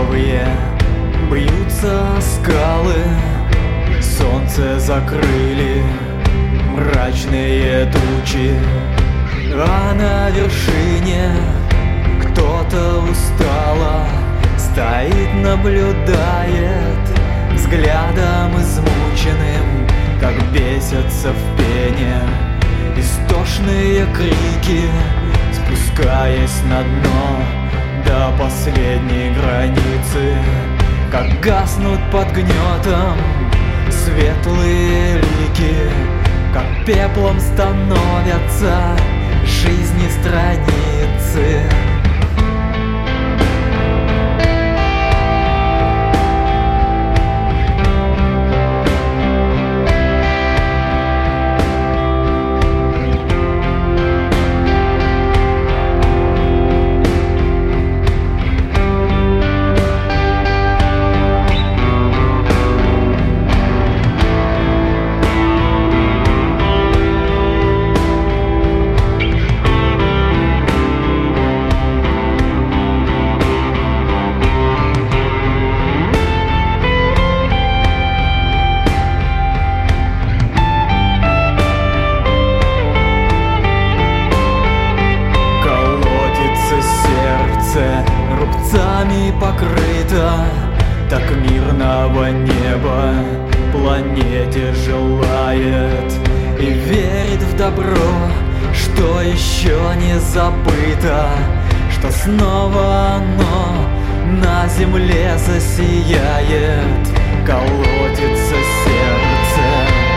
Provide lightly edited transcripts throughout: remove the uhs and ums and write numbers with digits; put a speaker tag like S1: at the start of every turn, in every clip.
S1: багровые бьются скалы, солнце закрыли мрачные тучи, а на вершине кто-то устало стоит, наблюдает взглядом измученным, как бесятся в пене истошные крики, спускаясь на дно до последней границы, как гаснут под гнетом светлые лики, как пеплом становятся жизни страницы. Рубцами покрыто так мирного неба, планете желает и верит в добро, что еще не забыто, что снова оно на земле засияет. Колотится сердце,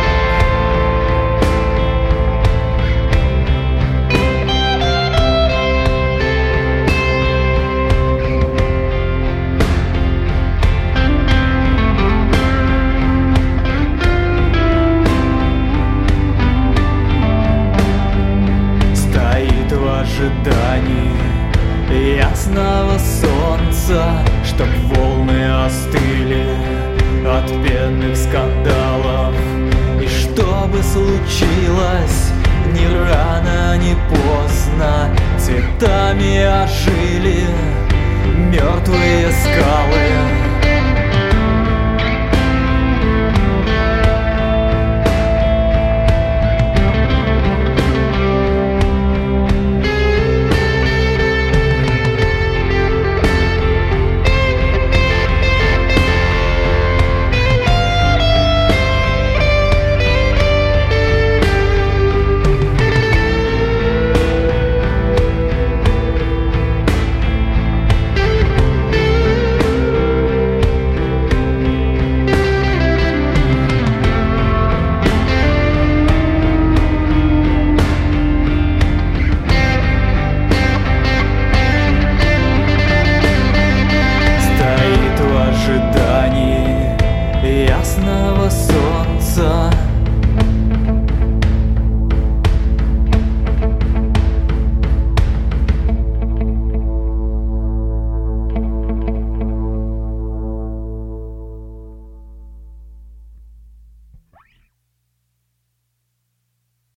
S1: в ожидании ясного солнца, чтоб волны остыли от пенных скандалов, и чтобы случилось ни рано, ни поздно, цветами ожили мертвые скалы. Ясного солнца